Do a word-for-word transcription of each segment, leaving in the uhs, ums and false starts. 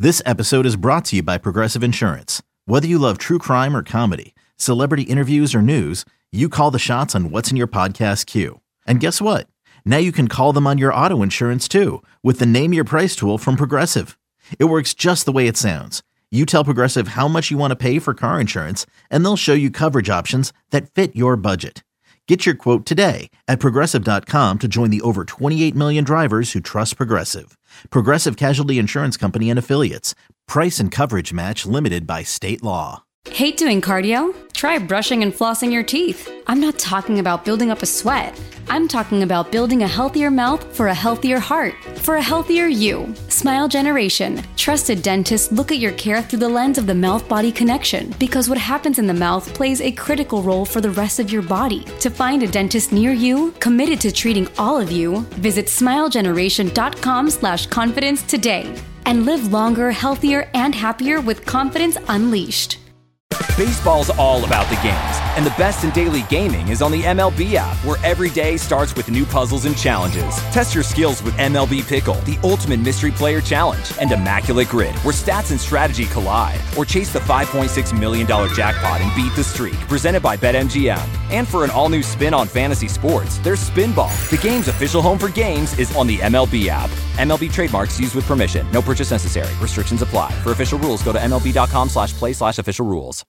This episode is brought to you by Progressive Insurance. Whether you love true crime or comedy, celebrity interviews or news, you call the shots on what's in your podcast queue. And guess what? Now you can call them on your auto insurance too with the Name Your Price tool from Progressive. It works just the way it sounds. You tell Progressive how much you want to pay for car insurance, and they'll show you coverage options that fit your budget. Get your quote today at Progressive dot com to join the over twenty-eight million drivers who trust Progressive. Progressive Casualty Insurance Company and Affiliates. Price and coverage match limited by state law. Hate doing cardio? Try brushing and flossing your teeth. I'm not talking about building up a sweat. I'm talking about building a healthier mouth for a healthier heart, for a healthier you. Smile Generation. Trusted dentists look at your care through the lens of the mouth-body connection, because what happens in the mouth plays a critical role for the rest of your body. To find a dentist near you, committed to treating all of you, visit smile generation dot com slash confidence today. And live longer, healthier, and happier with confidence unleashed. Baseball's all about the games, and the best in daily gaming is on the M L B app, where every day starts with new puzzles and challenges. Test your skills with M L B Pickle, the ultimate mystery player challenge, and Immaculate Grid, where stats and strategy collide. Or chase the five point six million dollars jackpot and beat the streak, presented by BetMGM. And for an all-new spin on fantasy sports, there's Spinball. The game's official home for games is on the M L B app. M L B trademarks used with permission. No purchase necessary. Restrictions apply. For official rules, go to M L B dot com slash play slash official rules.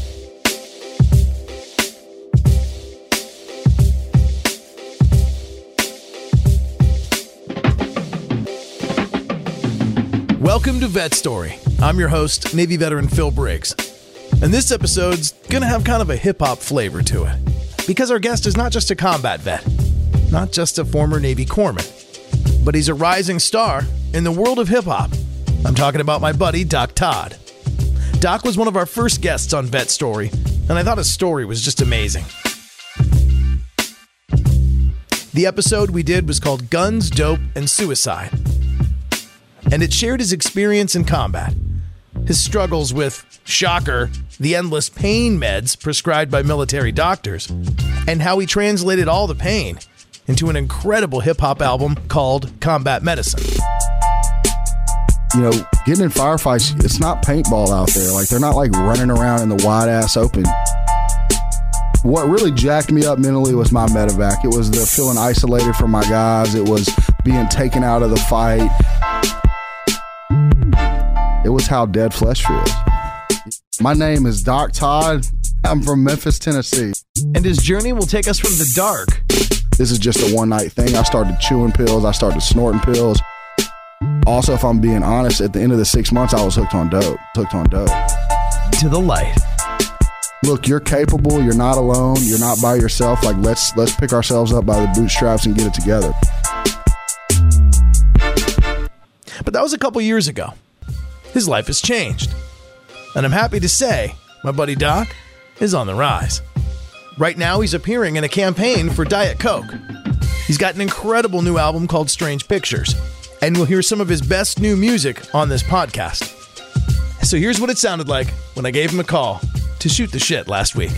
Welcome to Vet Story. I'm your host, Navy veteran Phil Briggs. And this episode's going to have kind of a hip-hop flavor to it. Because our guest is not just a combat vet, not just a former Navy corpsman, but he's a rising star in the world of hip-hop. I'm talking about my buddy, Doc Todd. Doc was one of our first guests on Vet Story, and I thought his story was just amazing. The episode we did was called Guns, Dope, and Suicide. And it shared his experience in combat, his struggles with, shocker, the endless pain meds prescribed by military doctors, and how he translated all the pain into an incredible hip-hop album called Combat Medicine. You know, getting in firefights, it's not paintball out there. Like, they're not like running around in the wide-ass open. What really jacked me up mentally was my medevac. It was the feeling isolated from my guys. It was being taken out of the fight. It was how dead flesh feels. My name is Doc Todd. I'm from Memphis, Tennessee. And his journey will take us from the dark. This is just a one-night thing. I started chewing pills. I started snorting pills. Also, if I'm being honest, at the end of the six months, I was hooked on dope. Hooked on dope. To the light. Look, you're capable. You're not alone. You're not by yourself. Like, let's let's pick ourselves up by the bootstraps and get it together. But that was a couple years ago. His life has changed. And I'm happy to say my buddy Doc is on the rise. Right now, he's appearing in a campaign for Diet Coke. He's got an incredible new album called Strange Pictures. And we'll hear some of his best new music on this podcast. So here's what it sounded like when I gave him a call to shoot the shit last week.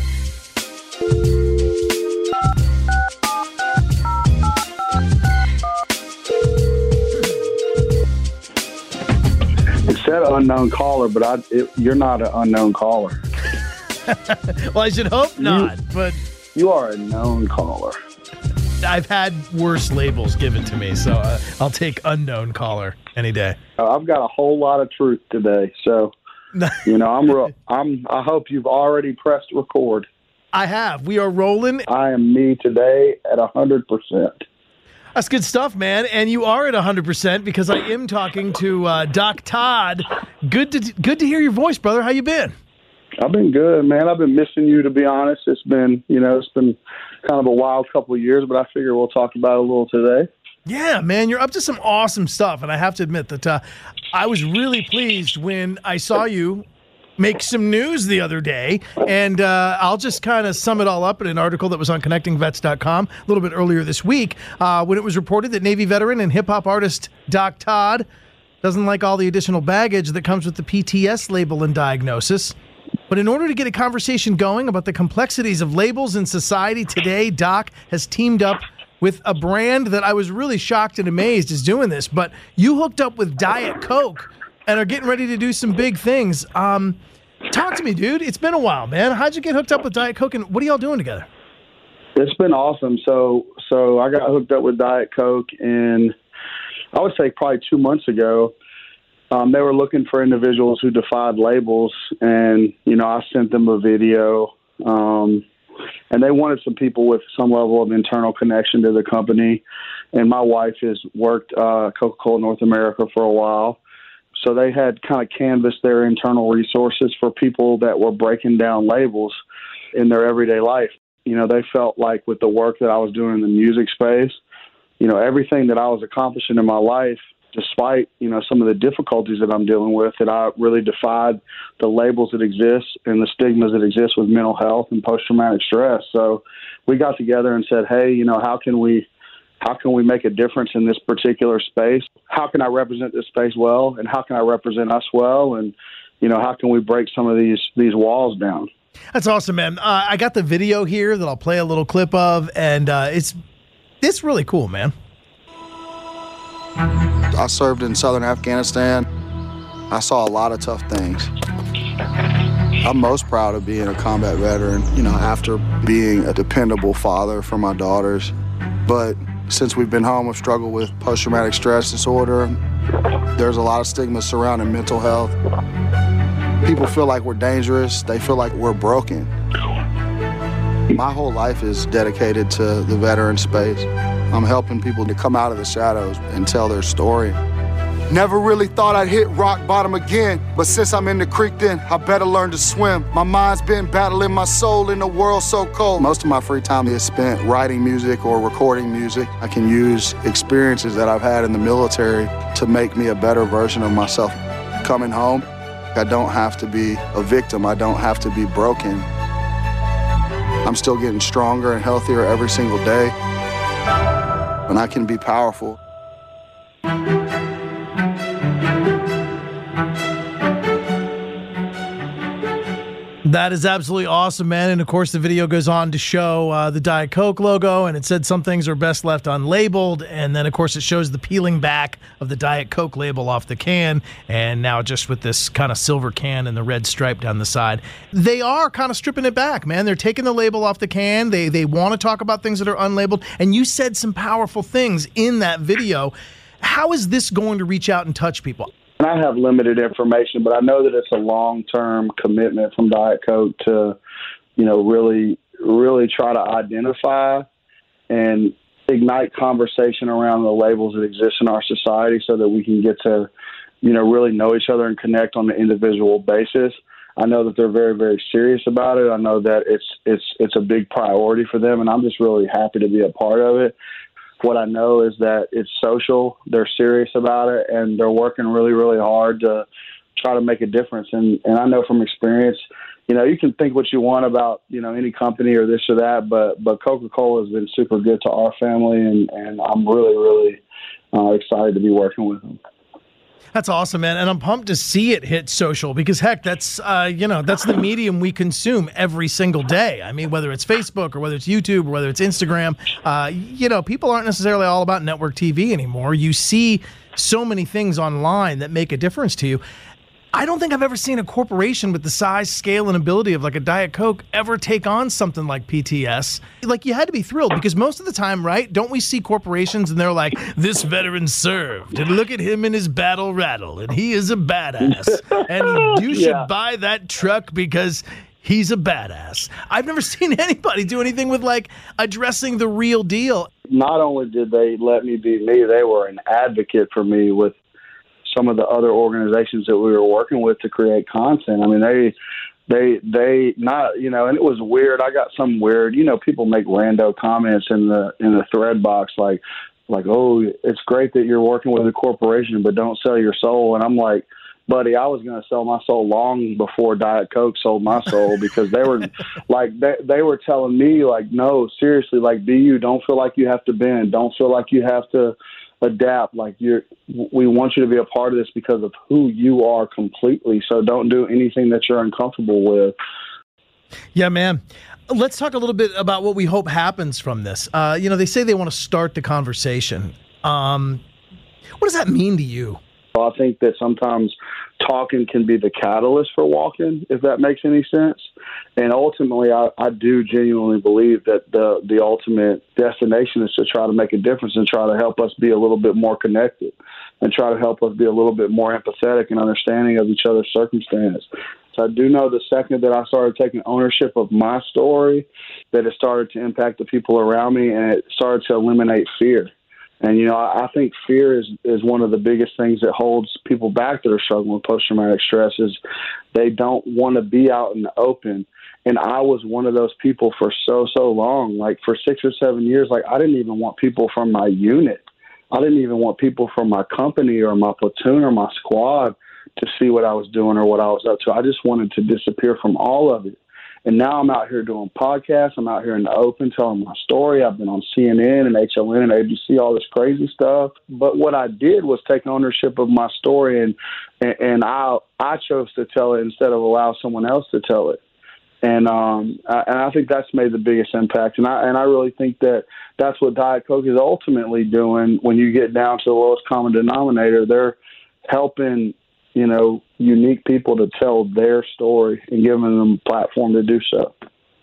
It said unknown caller, but I, it, you're not an unknown caller. Well, I should hope not, you, but... You are a known caller. I've had worse labels given to me, so uh, I'll take unknown caller any day. I've got a whole lot of truth today, so, you know, I'm real, I'm, I hope you've already pressed record. I have. We are rolling. I am me today at one hundred percent. That's good stuff, man. And you are at one hundred percent because I am talking to uh, Doc Todd. Good to good to hear your voice, brother. How you been? I've been good, man. I've been missing you, to be honest. It's been, you know, it's been kind of a wild couple of years, but I figure we'll talk about it a little today. Yeah, man, you're up to some awesome stuff. And I have to admit that uh, I was really pleased when I saw you make some news the other day. And uh, I'll just kind of sum it all up in an article that was on connecting vets dot com a little bit earlier this week uh, when it was reported that Navy veteran and hip-hop artist Doc Todd doesn't like all the additional baggage that comes with the P T S label and diagnosis. But in order to get a conversation going about the complexities of labels in society today, Doc has teamed up with a brand that I was really shocked and amazed is doing this. But you hooked up with Diet Coke. and are getting ready to do some big things. Um, talk to me, dude. It's been a while, man. How'd you get hooked up with Diet Coke, and what are y'all doing together? It's been awesome. So, so I got hooked up with Diet Coke in, I would say probably two months ago. Um, they were looking for individuals who defied labels, and, you know, I sent them a video, um, and they wanted some people with some level of internal connection to the company. And my wife has worked uh, Coca-Cola North America for a while. So they had kind of canvassed their internal resources for people that were breaking down labels in their everyday life. You know, they felt like with the work that I was doing in the music space, you know, everything that I was accomplishing in my life, despite, you know, some of the difficulties that I'm dealing with, that I really defied the labels that exist and the stigmas that exist with mental health and post-traumatic stress. So we got together and said, hey, you know, how can we how can we make a difference in this particular space? How can I represent this space well? And how can I represent us well? And, you know, how can we break some of these these walls down? That's awesome, man. Uh, I got the video here that I'll play a little clip of, and uh, it's it's really cool, man. I served in southern Afghanistan. I saw a lot of tough things. I'm most proud of being a combat veteran, you know, after being a dependable father for my daughters. But since we've been home, we've struggled with post-traumatic stress disorder. There's a lot of stigma surrounding mental health. People feel like we're dangerous. They feel like we're broken. My whole life is dedicated to the veteran space. I'm helping people to come out of the shadows and tell their story. Never really thought I'd hit rock bottom again, but since I'm in the creek then, I better learn to swim. My mind's been battling my soul in a world so cold. Most of my free time is spent writing music or recording music. I can use experiences that I've had in the military to make me a better version of myself. Coming home, I don't have to be a victim. I don't have to be broken. I'm still getting stronger and healthier every single day, and I can be powerful. That is absolutely awesome, man. And, of course, the video goes on to show uh, the Diet Coke logo, and it said some things are best left unlabeled. And then, of course, it shows the peeling back of the Diet Coke label off the can, and now just with this kind of silver can and the red stripe down the side. They are kind of stripping it back, man. They're taking the label off the can. They, they want to talk about things that are unlabeled. And you said some powerful things in that video. How is this going to reach out and touch people? I have limited information, but I know that it's a long-term commitment from Diet Coke to, you know, really, really try to identify and ignite conversation around the labels that exist in our society so that we can get to, you know, really know each other and connect on an individual basis. I know that they're very, very serious about it. I know that it's it's it's a big priority for them, and I'm just really happy to be a part of it. What I know is that it's social, they're serious about it, and they're working really, really hard to try to make a difference. And, and I know from experience, you know, you can think what you want about, you know, any company or this or that, but but Coca-Cola has been super good to our family, and, and I'm really, really uh, excited to be working with them. That's awesome, man. And I'm pumped to see it hit social because, heck, that's, uh, you know, that's the medium we consume every single day. I mean, whether it's Facebook or whether it's YouTube or whether it's Instagram, uh, you know, people aren't necessarily all about network T V anymore. You see so many things online that make a difference to you. I don't think I've ever seen a corporation with the size, scale, and ability of like a Diet Coke ever take on something like P T S. Like, you had to be thrilled because most of the time, right, don't we see corporations and they're like, this veteran served, and look at him in his battle rattle, and he is a badass, and you should yeah. buy that truck because he's a badass. I've never seen anybody do anything with, like, addressing the real deal. Not only did they let me be me, they were an advocate for me with some of the other organizations that we were working with to create content. I mean, they, they, they not, you know, and it was weird. I got some weird, you know, people make rando comments in the, in the thread box, like, like, oh, it's great that you're working with a corporation, but don't sell your soul. And I'm like, buddy, I was going to sell my soul long before Diet Coke sold my soul because they were like, they, they were telling me like, no, seriously, like, be you, don't feel like you have to bend. Don't feel like you have to adapt. Like, you're, we want you to be a part of this because of who you are completely. So don't do anything that you're uncomfortable with. Yeah, man. Let's talk a little bit about what we hope happens from this. Uh, you know, they say they want to start the conversation. Um, what does that mean to you? So I think that sometimes talking can be the catalyst for walking, if that makes any sense. And ultimately, I, I do genuinely believe that the the ultimate destination is to try to make a difference and try to help us be a little bit more connected and try to help us be a little bit more empathetic and understanding of each other's circumstance. So I do know the second that I started taking ownership of my story, that it started to impact the people around me and it started to eliminate fear. And, you know, I think fear is, is one of the biggest things that holds people back that are struggling with post-traumatic stress is they don't want to be out in the open. And I was one of those people for so, so long. Like for six or seven years, like I didn't even want people from my unit. I didn't even want people from my company or my platoon or my squad to see what I was doing or what I was up to. I just wanted to disappear from all of it. And now I'm out here doing podcasts. I'm out here in the open telling my story. I've been on C N N and H L N and A B C, all this crazy stuff. But what I did was take ownership of my story, and and, and I I chose to tell it instead of allow someone else to tell it. And um I, and I think that's made the biggest impact. And I and I really think that that's what Diet Coke is ultimately doing. When you get down to the lowest common denominator, they're helping, you know, unique people to tell their story and giving them a platform to do so.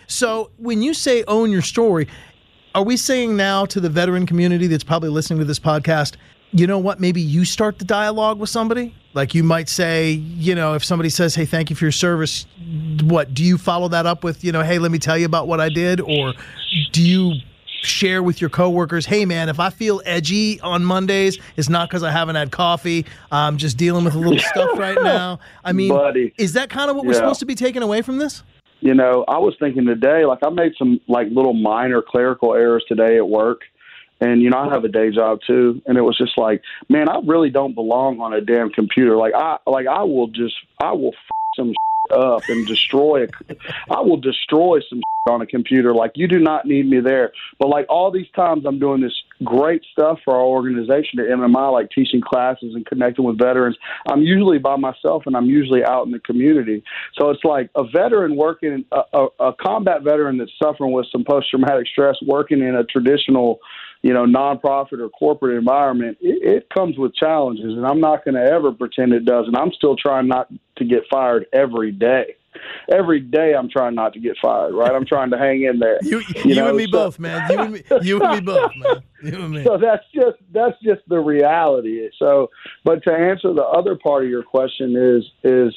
So when you say own your story, are we saying now to the veteran community that's probably listening to this podcast, you know what, maybe you start the dialogue with somebody? Like you might say, you know, if somebody says, hey, thank you for your service, what, do you follow that up with, you know, hey, let me tell you about what I did? Or do you share with your coworkers, hey man, if I feel edgy on Mondays, it's not because I haven't had coffee. I'm just dealing with a little stuff right now. I mean, Buddy. Is that kind of what we're Yeah. supposed to be taking away from this? You know, I was thinking today, like I made some like little minor clerical errors today at work. And, you know, I have a day job too. And it was just like, man, I really don't belong on a damn computer. Like I, like I will just, I will f- some up and destroy it. I will destroy some on a computer. Like you do not need me there. But like all these times I'm doing this great stuff for our organization at M M I, like teaching classes and connecting with veterans. I'm usually by myself and I'm usually out in the community. So it's like a veteran working, a, a, a combat veteran that's suffering with some post-traumatic stress working in a traditional, you know, nonprofit or corporate environment, it, it comes with challenges, and I'm not going to ever pretend it doesn't. I'm still trying not to get fired every day. Every day I'm trying not to get fired, right? I'm trying to hang in there. You, you, you know? and me so, both, man. You and me, you and me both, man. You and me. So that's just that's just the reality. So, but to answer the other part of your question is is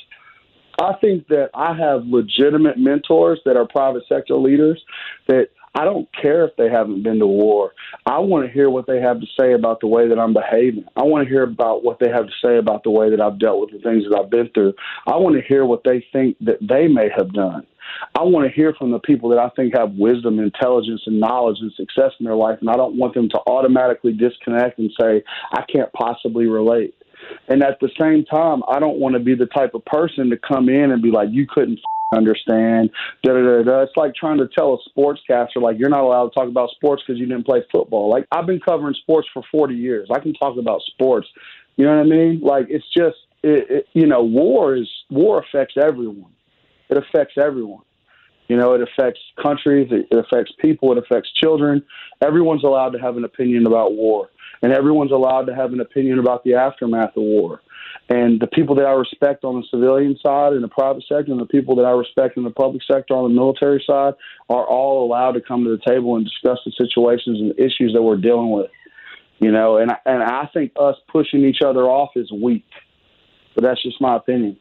I think that I have legitimate mentors that are private sector leaders that I don't care if they haven't been to war. I want to hear what they have to say about the way that I'm behaving. I want to hear about what they have to say about the way that I've dealt with the things that I've been through. I want to hear what they think that they may have done. I want to hear from the people that I think have wisdom, intelligence, and knowledge and success in their life, and I don't want them to automatically disconnect and say, I can't possibly relate. And at the same time, I don't want to be the type of person to come in and be like, you couldn't understand, da, da, da, da. It's like trying to tell a sportscaster, like, you're not allowed to talk about sports because you didn't play football. Like, I've been covering sports for forty years. I can talk about sports. You know what I mean? Like, it's just, it, it, you know, war is, war affects everyone. It affects everyone. You know, it affects countries, it, it affects people, it affects children. Everyone's allowed to have an opinion about war, and everyone's allowed to have an opinion about the aftermath of war. And the people that I respect on the civilian side in the private sector and the people that I respect in the public sector on the military side are all allowed to come to the table and discuss the situations and the issues that we're dealing with. You know, and, and I think us pushing each other off is weak. But that's just my opinion.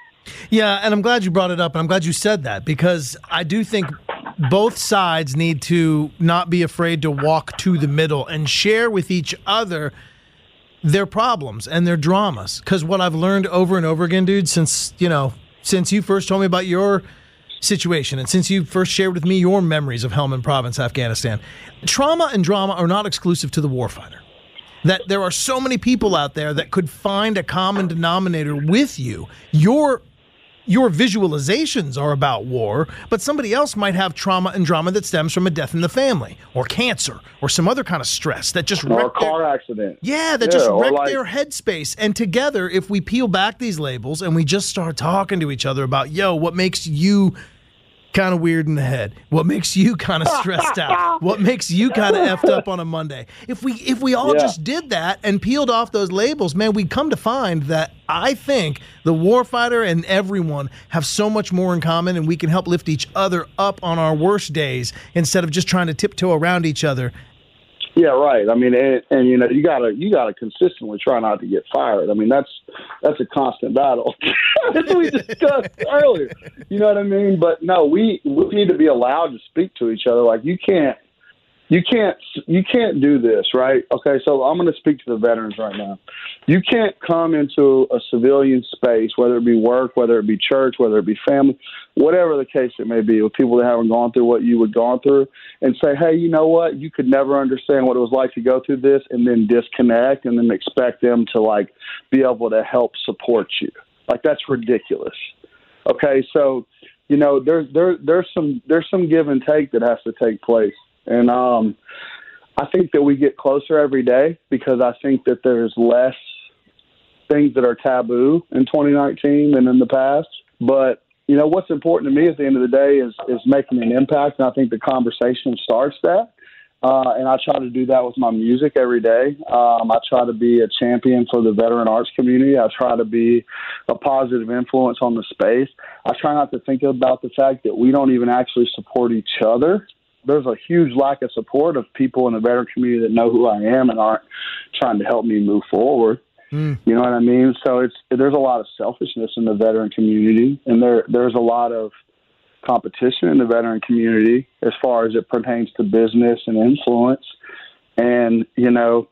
Yeah, and I'm glad you brought it up, and I'm glad you said that, because I do think both sides need to not be afraid to walk to the middle and share with each other their problems and their dramas. Because what I've learned over and over again, dude, since, you know, since you first told me about your situation and since you first shared with me your memories of Helmand Province, Afghanistan, trauma and drama are not exclusive to the warfighter. That there are so many people out there that could find a common denominator with you. Your Your visualizations are about war, but somebody else might have trauma and drama that stems from a death in the family, or cancer, or some other kind of stress that just or a wrecked car their, accident. Yeah, that Yeah, just or wrecked like- their headspace. And together, if we peel back these labels and we just start talking to each other about, yo, what makes you kind of weird in the head? What makes you kind of stressed out? What makes you kind of effed up on a Monday? If we if we all Yeah. just did that and peeled off those labels, man, we'd come to find that I think the warfighter and everyone have so much more in common, and we can help lift each other up on our worst days instead of just trying to tiptoe around each other. Yeah, right. I mean, and, and you know, you gotta you gotta consistently try not to get fired. I mean, that's that's a constant battle, as we discussed earlier. You know what I mean? But no, we we need to be allowed to speak to each other. Like you can't you can't you can't do this, right? Okay, so I'm going to speak to the veterans right now. You can't come into a civilian space, whether it be work, whether it be church, whether it be family, whatever the case it may be, with people that haven't gone through what you would gone through, and say, hey, you know what? You could never understand what it was like to go through this, and then disconnect and then expect them to, like, be able to help support you. Like, that's ridiculous. Okay, so, you know, there's there, there's some there's some give and take that has to take place. And um, I think that we get closer every day because I think that there's less things that are taboo in twenty nineteen than in the past. But, you know, what's important to me at the end of the day is, is making an impact, and I think the conversation starts that. Uh, and I try to do that with my music every day. Um, I try to be a champion for the veteran arts community. I try to be a positive influence on the space. I try not to think about the fact that we don't even actually support each other. There's a huge lack of support of people in the veteran community that know who I am and aren't trying to help me move forward. Mm. You know what I mean? So it's there's a lot of selfishness in the veteran community, and there there's a lot of competition in the veteran community as far as it pertains to business and influence. And, you know,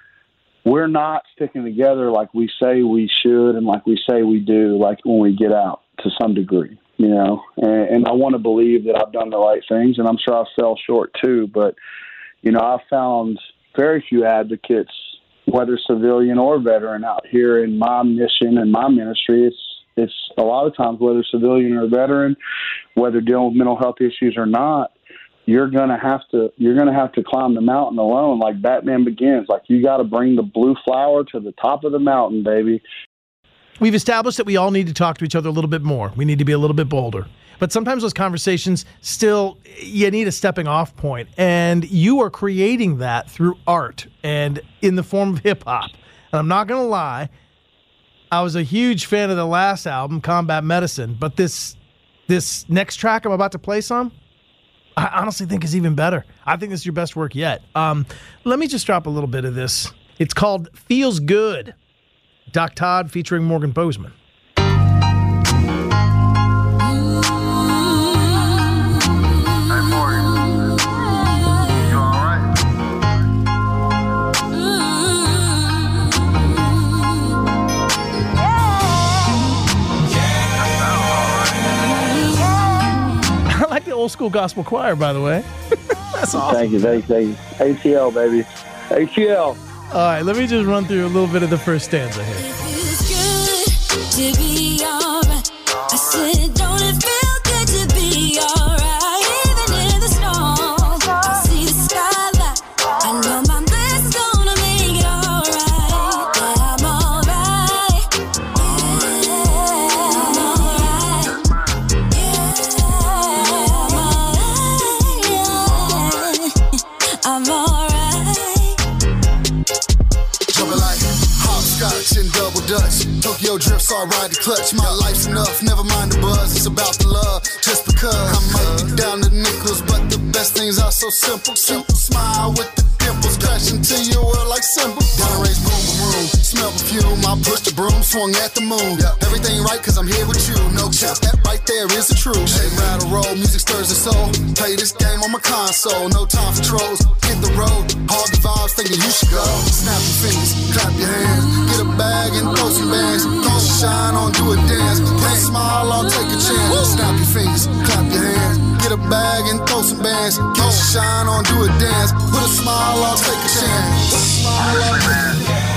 we're not sticking together like we say we should and like we say we do, like when we get out to some degree. You know, and, and I want to believe that I've done the right things, and I'm sure I fell short too. But, you know, I've found very few advocates, whether civilian or veteran, out here in my mission and my ministry. It's it's a lot of times, whether civilian or veteran, whether dealing with mental health issues or not, you're gonna have to you're gonna have to climb the mountain alone, like Batman Begins. Like you got to bring the blue flower to the top of the mountain, baby. We've established that we all need to talk to each other a little bit more. We need to be a little bit bolder. But sometimes those conversations still, you need a stepping off point. And you are creating that through art and in the form of hip hop. And I'm not going to lie, I was a huge fan of the last album, Combat Medicine. But this this next track I'm about to play some, I honestly think is even better. I think this is your best work yet. Um, let me just drop a little bit of this. It's called Feels Good. Doc Todd featuring Morgan Bozeman. Hey, Morgan. You all right? I like the old school gospel choir, by the way. That's awesome. Thank you, thank you, thank you. A T L, baby. A T L. All right, let me just run through a little bit of the first stanza here. It feels good to be alright. I said, don't it feel good to be alright? Even in the storm, I see the skyline. I know my blessing's gonna make it alright. Yeah, I'm alright. Yeah, I'm alright. Yeah, I'm alright. I'm alright. Jumping like hopscotch and double dutch. Tokyo drifts, all ride the clutch. My life's enough, never mind the buzz. It's about the love, just because I might be down to nickels, but the best things are so simple. Simple smile with the dimples, crash into your world like simple. Down race, boom, boom, room. Smell perfume, I pushed the broom, swung at the moon. Everything right, cause I'm here with you. No cap, that right there is the truth. Hey, ride or roll, music stirs the soul. Play this game on my console, no time for trolls. Hit the road, hard the vibes, thinking you should go. Snap your fingers, clap your hands. Get a bag and throw some bands. Don't shine on, do a dance. Put a smile on, take a chance. Snap your fingers, clap your hands. Get a bag and throw some bands. Don't shine on, do a dance. Put a smile on, take a chance. Put a smile on, take a chance.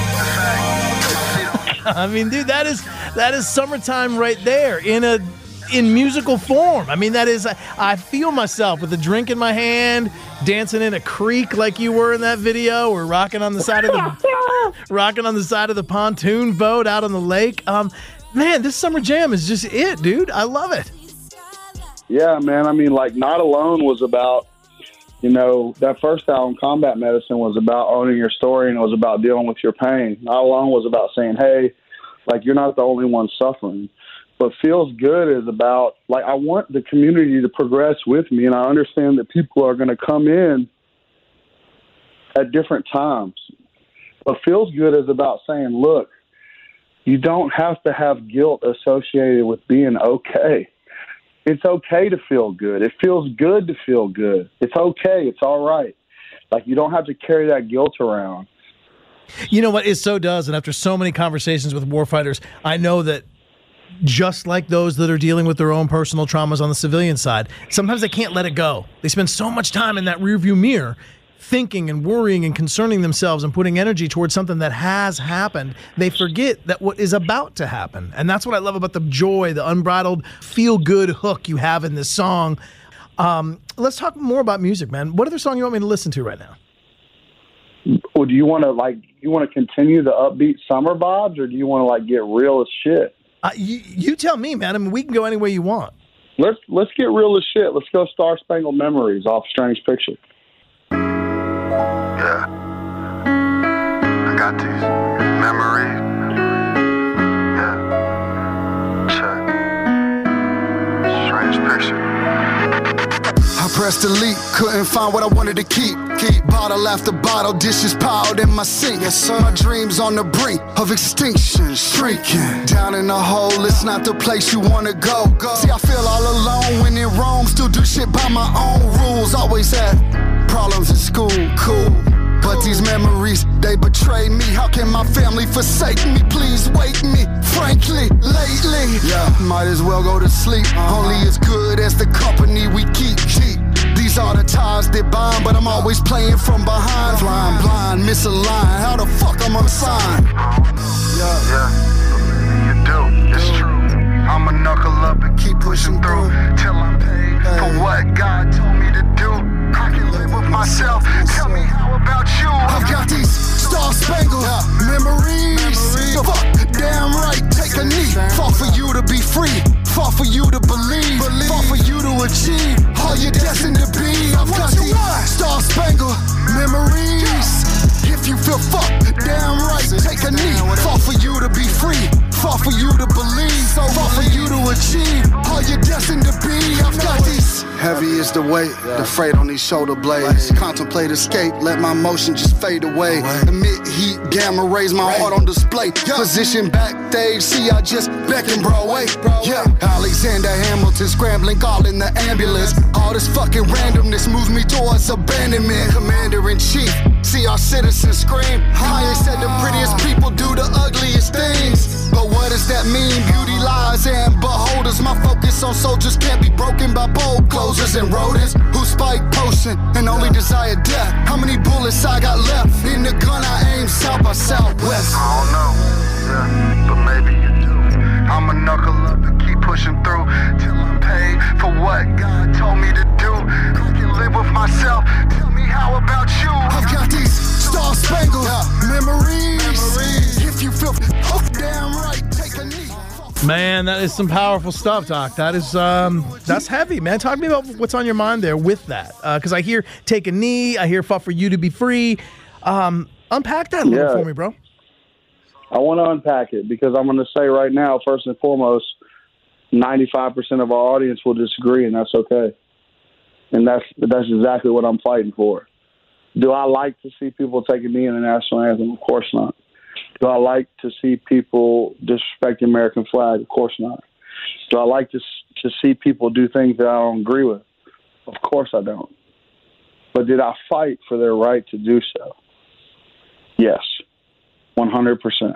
I mean, dude, that is that is summertime right there in a in musical form. I mean, that is, I feel myself with a drink in my hand, dancing in a creek like you were in that video, or rocking on the side of the rocking on the side of the pontoon boat out on the lake. Um, man, this summer jam is just it, dude. I love it. Yeah, man. I mean, like, Not Alone was about, you know, that first album, Combat Medicine, was about owning your story, and it was about dealing with your pain. Not Alone was about saying, hey, like, you're not the only one suffering. But Feels Good is about, like, I want the community to progress with me, and I understand that people are going to come in at different times. But Feels Good is about saying, look, you don't have to have guilt associated with being okay. It's okay to feel good. It feels good to feel good. It's okay. It's all right. Like, you don't have to carry that guilt around. You know what? It so does. And after so many conversations with warfighters, I know that just like those that are dealing with their own personal traumas on the civilian side, sometimes they can't let it go. They spend so much time in that rearview mirror thinking and worrying and concerning themselves and putting energy towards something that has happened. They forget that what is about to happen. And that's what I love about the joy, the unbridled feel-good hook you have in this song. Um, let's talk more about music, man. What other song you want me to listen to right now? Well, do you want to, like, you want to continue the upbeat summer vibes, or do you want to, like, get real as shit? Uh, you, you tell me, man. I mean, we can go any way you want. Let's let's get real as shit. Let's go Star Spangled Memories off Strange Picture. Yeah, I got these memories. Yeah, check. Strange Picture. I pressed delete, couldn't find what I wanted to keep. Keep bottle after bottle, dishes piled in my sink. Yes, sir. My dreams on the brink of extinction, shrieking. Down in the hole, it's not the place you wanna go. go. See, I feel all alone when in Rome, still do shit by my own rules. Always had problems in school, cool. But these memories, they betray me. How can my family forsake me? Please wake me, frankly, lately. Yeah, might as well go to sleep. Uh-huh. Only as good as the company we keep. Keep. These are the ties that bind, but I'm always playing from behind. Flying blind, miss a line. How the fuck I'm unsigned? Yeah, yeah, you do, it's true. I'ma knuckle up and keep pushing through till I'm paid for what God told me to do. I can live with myself. Tell me, how about you? I've got these star-spangled memories. Fuck, damn right, take a knee. Fought for you to be free. Fought for you to believe. Fought for you to achieve all you're destined to be. I've got these star-spangled memories. If you feel fucked, damn right, take a knee. Fought for you to be free. Fought for you to believe. Fought for you to achieve all you're destined to be. I've got these. Heavy is the weight, the freight on these shoulder blades. Contemplate escape, let my motion just fade away. Emit heat, gamma rays, my heart on display. Position backstage, see I just beckon Broadway. Yeah, Alexander Hamilton scrambling, calling the ambulance. All this fucking randomness moves me towards abandonment. Commander in chief, see our citizens scream. Kanye said the prettiest people do the ugliest things. But what does that mean? Beauty lies and beholders. My focus on soldiers can't be broken by bold closers and rodents who spike potion and only desire death. How many bullets I got left in the gun I aim south by southwest? I don't know, yeah, but maybe you do. I'ma knuckle up and keep pushing through till I'm paid for what God told me to do. I can live with myself. Tell me, how about you? I've got these star-spangled memories. memories. If you feel oh, damn right, take a knee. Man, that is some powerful stuff, Doc. That is, um, that's heavy, man. Talk to me about what's on your mind there with that. Because uh, I hear take a knee, I hear fought for you to be free. Um, unpack that a little yeah. for me, bro. I want to unpack it because I'm going to say right now, first and foremost, ninety-five percent of our audience will disagree, and that's okay. And that's that's exactly what I'm fighting for. Do I like to see people take a knee in the national anthem? Of course not. Do I like to see people disrespect the American flag? Of course not. Do I like to to see people do things that I don't agree with? Of course I don't. But did I fight for their right to do so? Yes, one hundred percent.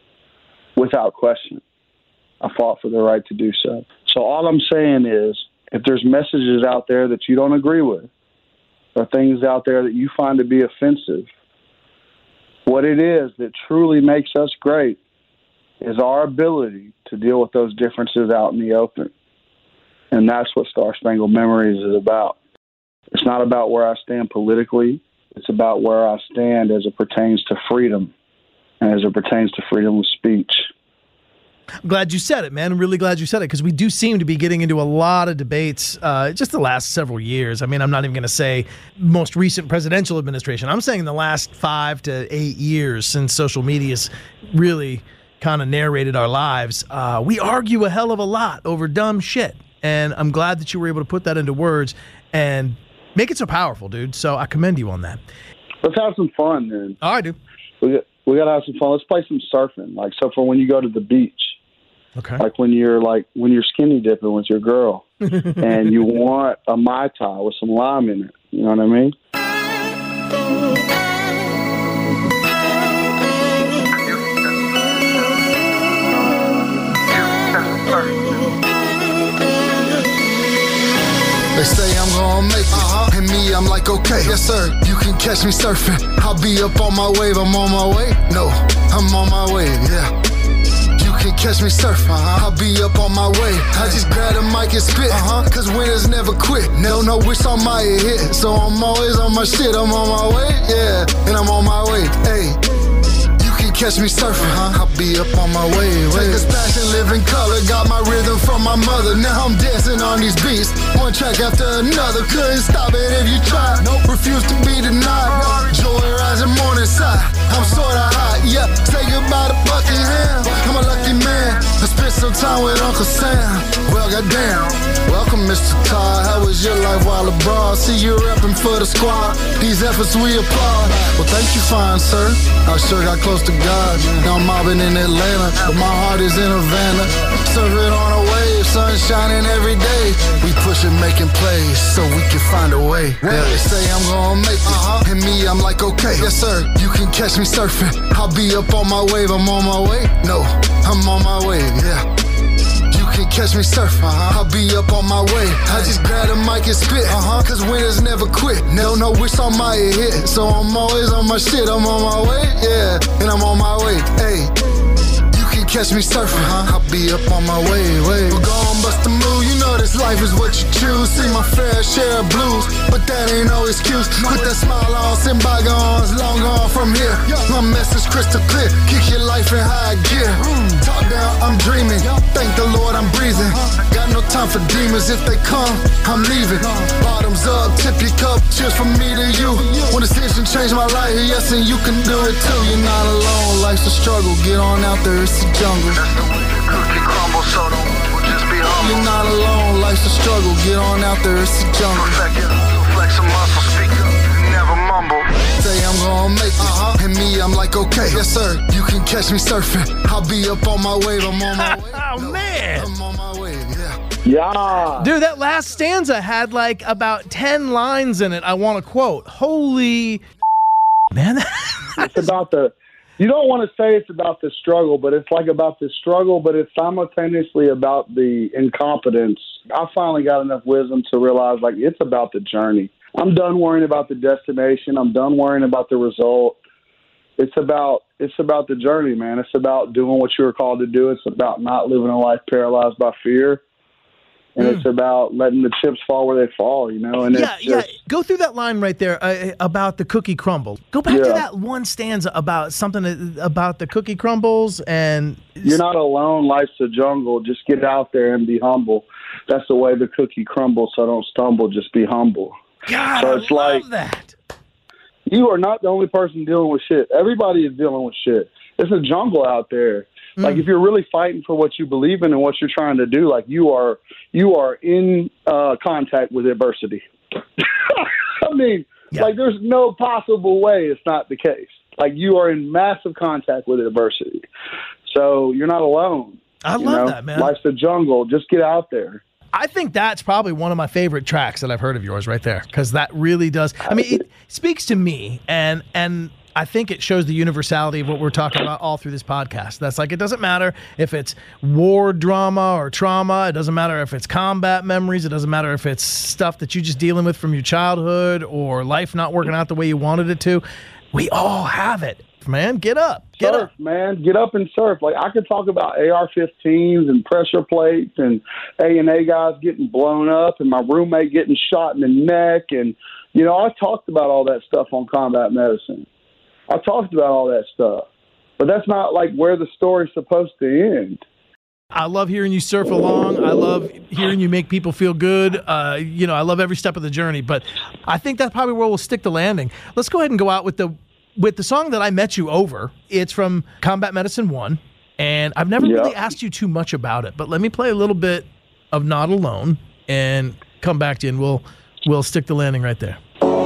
Without question. I fought for their right to do so. So all I'm saying is, if there's messages out there that you don't agree with, or things out there that you find to be offensive, what it is that truly makes us great is our ability to deal with those differences out in the open. And that's what Star Spangled Memories is about. It's not about where I stand politically. It's about where I stand as it pertains to freedom and as it pertains to freedom of speech. I'm glad you said it, man. I'm really glad you said it because we do seem to be getting into a lot of debates uh, just the last several years. I mean, I'm not even going to say most recent presidential administration. I'm saying the last five to eight years since social media's really kind of narrated our lives. Uh, we argue a hell of a lot over dumb shit. And I'm glad that you were able to put that into words and make it so powerful, dude. So I commend you on that. Let's have some fun, man. All right, dude. We got, we got to have some fun. Let's play some surfing. Like, so for when you go to the beach. Okay. Like when you're like when you're skinny dipping with your girl and you want a Mai Tai with some lime in it. You know what I mean? They say I'm gonna make it, uh-huh. And me, I'm like, okay, yes sir, you can catch me surfing. I'll be up on my wave, I'm on my way. No, I'm on my way, yeah. Can catch me surfing, uh-huh. I'll be up on my way. I just grab the mic and spit, uh-huh. Cause winners never quit. Don't know which song might hit, so I'm always on my shit. I'm on my way, yeah, and I'm on my way. Hey, you can catch me surfing, uh-huh. I'll be up on my way. Take this passion, live in color. Got my rhythm from my mother. Now I'm dancing on these beats, one track after another. Couldn't stop it if you tried. Nope, refuse to be denied. Joy rising morning side. I'm sorta hot, yeah. Say goodbye to Buckingham. I'm a lucky man. I spent some time with Uncle Sam. Well, goddamn. Welcome, Mister Todd. How was your life while abroad? See you repping for the squad. These efforts we applaud. Well, thank you, fine sir. I sure got close to God. Now I'm mobbing in Atlanta, but my heart is in Havana. Surfing on a wave, sun shining every day. We pushing, making plays so we can find a way. Yeah, they say I'm gonna make it, uh-huh. And me, I'm like, okay, yes sir, you can catch me surfing. I'll be up on my wave, I'm on my way. No, I'm on my way, yeah. You can catch me surfing, uh-huh. I'll be up on my way. I just grab the mic and spit, uh-huh. Cause winners never quit. Don't know which song might hit, so I'm always on my shit. I'm on my way, yeah, and I'm on my way, hey. Catch me surfing, huh? I'll be up on my way, way. We're gon' bust a move, you know this life is what you choose. See my fair share of blues, but that ain't no excuse. Put that smile on, send bygones, long gone from here. My message crystal clear, kick your life in high gear. Talk down, I'm dreaming, thank the Lord I'm breathing. Got no time for demons, if they come, I'm leaving. Bottoms up, tip your cup, cheers from me to you. When decision changed my life, yes, and you can do it too. You're not alone, life's a struggle, get on out there, it's a jungle. That's the way the cookie crumbles, so don't just be humble. You're not alone, life's a struggle. Get on out there, it's a jungle. Perfect it, flex a muscle, speak up, never mumble. Say I'm gonna make it, uh-huh. And me, I'm like, okay, yes sir, you can catch me surfing. I'll be up on my wave, I'm on my way. Oh no, man, I'm on my way, yeah. Yeah. Dude, that last stanza had like about ten lines in it. I want to quote. Holy man, it's about the. You don't want to say it's about the struggle, but it's like about the struggle, but it's simultaneously about the incompetence. I finally got enough wisdom to realize, like, it's about the journey. I'm done worrying about the destination. I'm done worrying about the result. It's about it's about the journey, man. It's about doing what you were called to do. It's about not living a life paralyzed by fear. And mm. it's about letting the chips fall where they fall, you know? And yeah, it's just, yeah. Go through that line right there uh, about the cookie crumble. Go back yeah. to that one stanza about something about the cookie crumbles. And you're not alone. Life's a jungle. Just get out there and be humble. That's the way the cookie crumbles, so don't stumble. Just be humble. God, so it's I love like, that. You are not the only person dealing with shit. Everybody is dealing with shit. It's a jungle out there. Mm. Like, if you're really fighting for what you believe in and what you're trying to do, like, you are you are in uh, contact with adversity. I mean, yeah. like, there's no possible way it's not the case. Like, you are in massive contact with adversity. So you're not alone. I love know? that, man. Life's a jungle. Just get out there. I think that's probably one of my favorite tracks that I've heard of yours right there, because that really does. I mean, it speaks to me, and and I think it shows the universality of what we're talking about all through this podcast. That's like, it doesn't matter if it's war drama or trauma. It doesn't matter if it's combat memories. It doesn't matter if it's stuff that you're just dealing with from your childhood or life not working out the way you wanted it to. We all have it. Man, get up. Get surf, up. man. Get up and surf. Like, I could talk about A R fifteens and pressure plates and A and A guys getting blown up and my roommate getting shot in the neck. And, you know, I talked about all that stuff on Combat Medicine. I talked about all that stuff. But that's not, like, where the story's supposed to end. I love hearing you surf along. I love hearing you make people feel good. Uh, you know, I love every step of the journey. But I think that's probably where we'll stick the landing. Let's go ahead and go out with the with the song that I met you over. It's from Combat Medicine One, and I've never Yeah. really asked you too much about it. But let me play a little bit of Not Alone and come back to you, and we'll we'll stick the landing right there.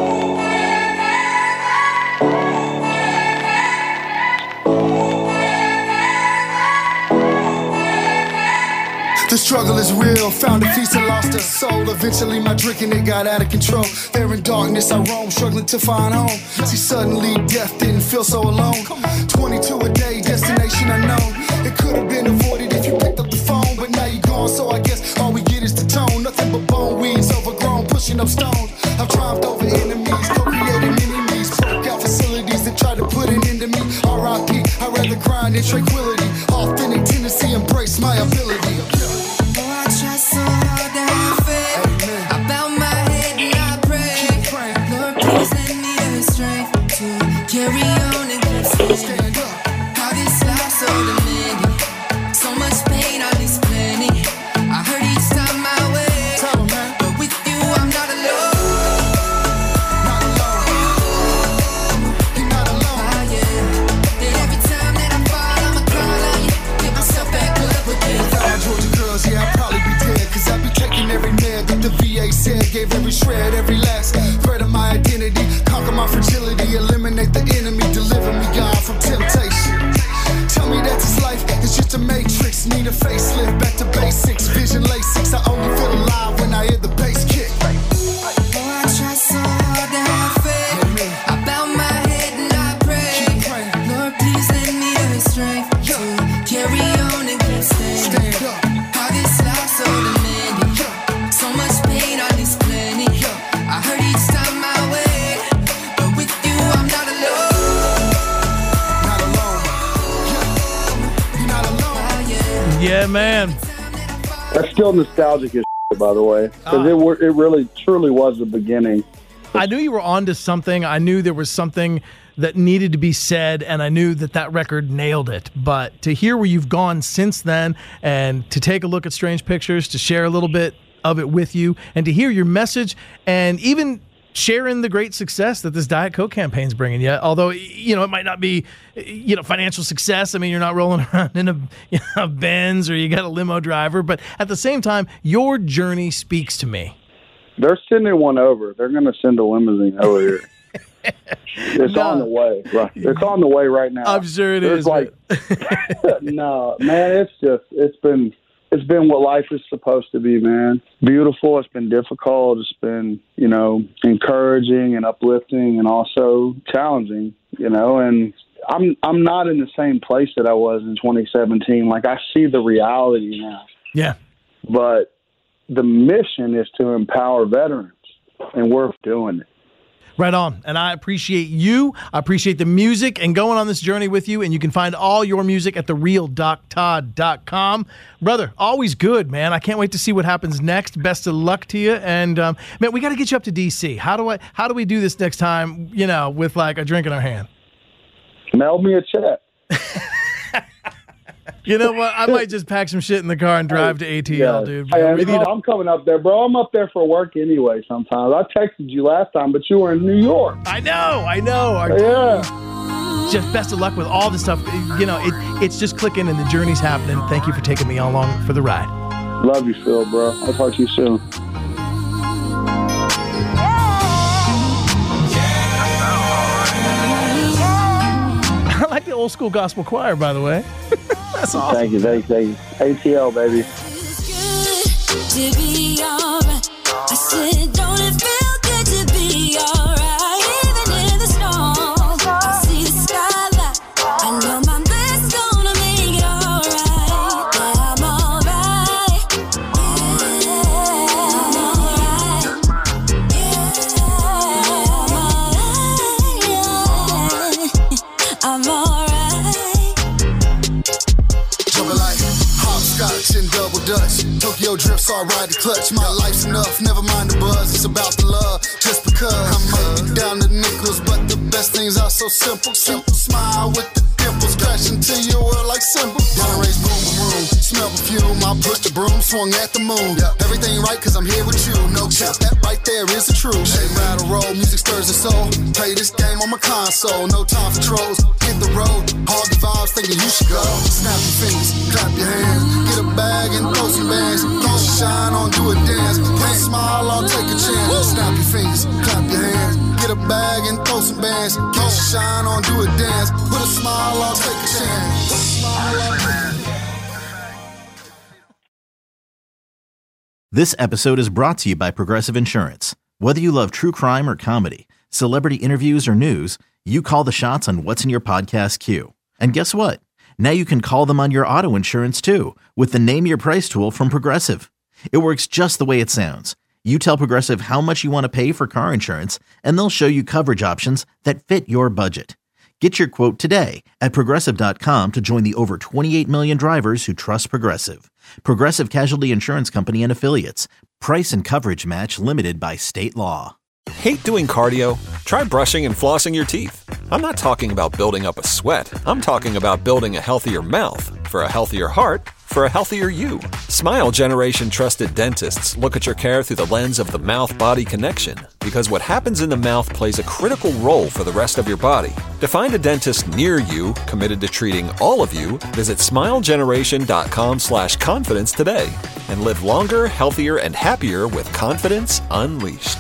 The struggle is real. Found a feast and lost a soul. Eventually my drinking it got out of control. There in darkness I roam, struggling to find home. See, suddenly death didn't feel so alone. twenty-two a day, destination unknown. It could have been avoided if you picked up the phone, but now you're gone, so I guess all we get is the tone. Nothing but bone weeds, overgrown, pushing up stones. I've triumphed over enemies, co-created mini-me's. Broke out facilities that tried to put an end to me. R I P, I'd rather grind in tranquility. Authentic tendency, embrace my ability. I try so hard to have faith. I bow my head and I pray. Lord, please lend me the strength to carry on and keep standing. How this life's so demanding. So much pain, all this planning. I heard each time my way, but with you I'm not alone. Not alone. You're not alone. Ah, yeah. That every time that I fall, I'ma call on you, get myself back up again. All Georgia girls, yeah, I'd probably be dead. Cause I'd be taking every med that the V A said. Gave every shred, every last thread of my identity. Conquer my fragility, eliminate the enemy. Deliver me, God, from temptation. Tell me that this life is just a matrix. Need a facelift, back to basics. Vision Lasix, I only feel alive when I hear the bass kick. Oh, I try so hard to have faith. I bow my head and I pray. Lord, please lend me the strength to carry on and keep standing. Stand up. How this life's so demanding. So much pain, all this planning. I heard each time my way, but with you I'm not alone. Not alone. Yeah. You're not alone. Ah, yeah. Yeah, man. That's still nostalgic as shit, by the way, because Ah. it were, it really truly was the beginning. I knew you were onto something. I knew there was something that needed to be said, and I knew that that record nailed it. But to hear where you've gone since then, and to take a look at Strange Pictures, to share a little bit of it with you, and to hear your message, and even sharing the great success that this Diet Coke campaign's bringing you. Although, you know, it might not be, you know, financial success. I mean, you're not rolling around in a, you know, a Benz or you got a limo driver. But at the same time, your journey speaks to me. They're sending one over. They're going to send a limousine over here. It's No. on the way. Right. It's on the way right now. I'm sure it There's is. like, no, man. It's just it's been it's been what life is supposed to be, man. Beautiful. It's been difficult. It's been, you know, encouraging and uplifting, and also challenging. You know, and I'm I'm not in the same place that I was in twenty seventeen. Like, I see the reality now, yeah. but the mission is to empower veterans, and we're doing it. Right on. And I appreciate you. I appreciate the music and going on this journey with you. And you can find all your music at the real doc todd dot com. Brother, always good, man. I can't wait to see what happens next. Best of luck to you. And, um, man, we got to get you up to D C. How do I, how do we do this next time, you know, with like a drink in our hand? Mail me a check. You know what? I might just pack some shit in the car and drive to A T L, Yeah. dude. Hey, We I'm, need to- I'm coming up there, bro. I'm up there for work anyway sometimes. I texted you last time, but you were in New York. I know, I know. Our- Yeah. Just best of luck with all the stuff. You know, it, it's just clicking and the journey's happening. Thank you for taking me along for the ride. Love you, Phil, bro. I'll talk to you soon. I like the old school gospel choir, by the way. That's awesome. Thank you, thank you, thank you. A T L, baby. It's good to be alright. I said, don't it feel good to be alright? Even in the storm, I see the skyline. I know my bed's gonna make it alright. Yeah, I'm alright. Yeah, I'm alright. Yeah, I'm alright. I'm alright. Jumping like hopscotch and double dutch. Tokyo drifts, all ride the clutch. My life's enough, never mind the buzz. It's about the love, just because I might be down to nickels, but the best things are so simple. Simple smile with the dimples crashing to your world like Simba. Down race, boom, boom, smell perfume. I pushed the broom, swung at the moon. Everything right, cause I'm here with you. No cap, that right there is the truth. Hey, rattle roll, music stirs the soul. Play this game on my console. No time for trolls. Hit the road, hard the vibes, thinking you should go. Snap your fingers, clap your hands. Get a bag and throw some bands. Throw shine on, do a dance. Can't smile, I'll take a chance. Snap your fingers, clap your hands. Get a bag and throw some bands. Throw shine on, do a dance. Put a smile, I'll take a chance. Put a smile, I'll take a chance. This episode is brought to you by Progressive Insurance. Whether you love true crime or comedy, celebrity interviews or news, you call the shots on what's in your podcast queue. And guess what? Now you can call them on your auto insurance too with the Name Your Price tool from Progressive. It works just the way it sounds. You tell Progressive how much you want to pay for car insurance, and they'll show you coverage options that fit your budget. Get your quote today at Progressive dot com to join the over twenty-eight million drivers who trust Progressive. Progressive Casualty Insurance Company and Affiliates. Price and coverage match limited by state law. Hate doing cardio? Try brushing and flossing your teeth. I'm not talking about building up a sweat. I'm talking about building a healthier mouth for a healthier heart for a healthier you. Smile Generation trusted dentists look at your care through the lens of the mouth-body connection, because what happens in the mouth plays a critical role for the rest of your body. To find a dentist near you committed to treating all of you, visit smilegeneration.com slash confidence today and live longer, healthier, and happier with confidence unleashed.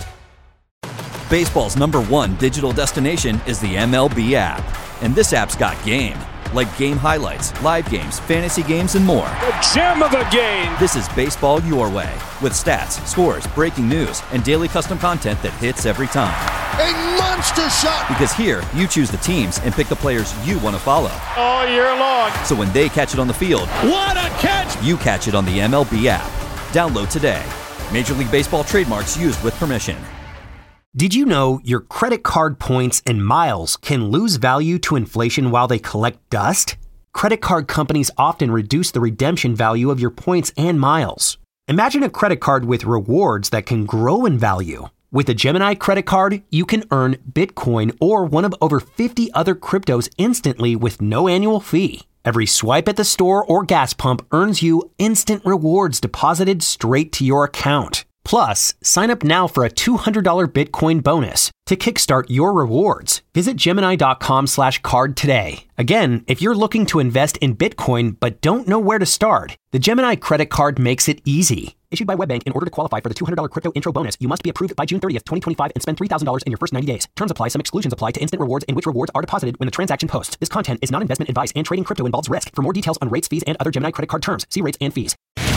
Baseball's number one digital destination is the M L B app. And this app's got game. Like game highlights, live games, fantasy games, and more. The gem of the game! This is baseball your way. With stats, scores, breaking news, and daily custom content that hits every time. A monster shot! Because here, you choose the teams and pick the players you want to follow. All year long. So when they catch it on the field, what a catch! You catch it on the M L B app. Download today. Major League Baseball trademarks used with permission. Did you know your credit card points and miles can lose value to inflation while they collect dust? Credit card companies often reduce the redemption value of your points and miles. Imagine a credit card with rewards that can grow in value. With a Gemini credit card, you can earn Bitcoin or one of over fifty other cryptos instantly with no annual fee. Every swipe at the store or gas pump earns you instant rewards deposited straight to your account. Plus, sign up now for a two hundred dollars Bitcoin bonus to kickstart your rewards. Visit Gemini.com slash card today. Again, if you're looking to invest in Bitcoin but don't know where to start, the Gemini credit card makes it easy. Issued by WebBank, in order to qualify for the two hundred dollars crypto intro bonus, you must be approved by June thirtieth, twenty twenty-five and spend three thousand dollars in your first ninety days. Terms apply. Some exclusions apply to instant rewards in which rewards are deposited when the transaction posts. This content is not investment advice, and trading crypto involves risk. For more details on rates, fees, and other Gemini credit card terms, see rates and fees.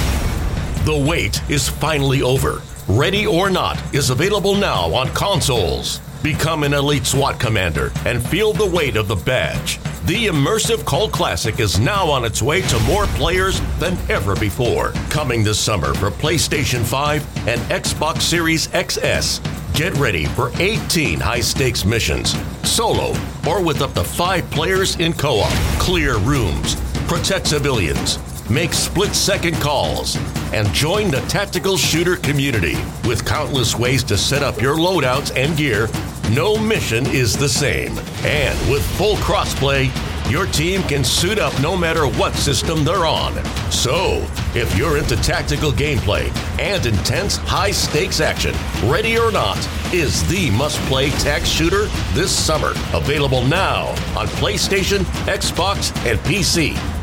The wait is finally over. Ready or Not is available now on consoles. Become an elite SWAT commander and feel the weight of the badge. The immersive Cult Classic is now on its way to more players than ever before. Coming this summer for PlayStation five and Xbox Series X S. Get ready for eighteen high-stakes missions, solo or with up to five players in co-op. Clear rooms, protect civilians, make split-second calls, and join the tactical shooter community. With countless ways to set up your loadouts and gear, no mission is the same. And with full crossplay, your team can suit up no matter what system they're on. So, if you're into tactical gameplay and intense high-stakes action, Ready or Not is the must-play tac shooter this summer. Available now on PlayStation, Xbox, and P C.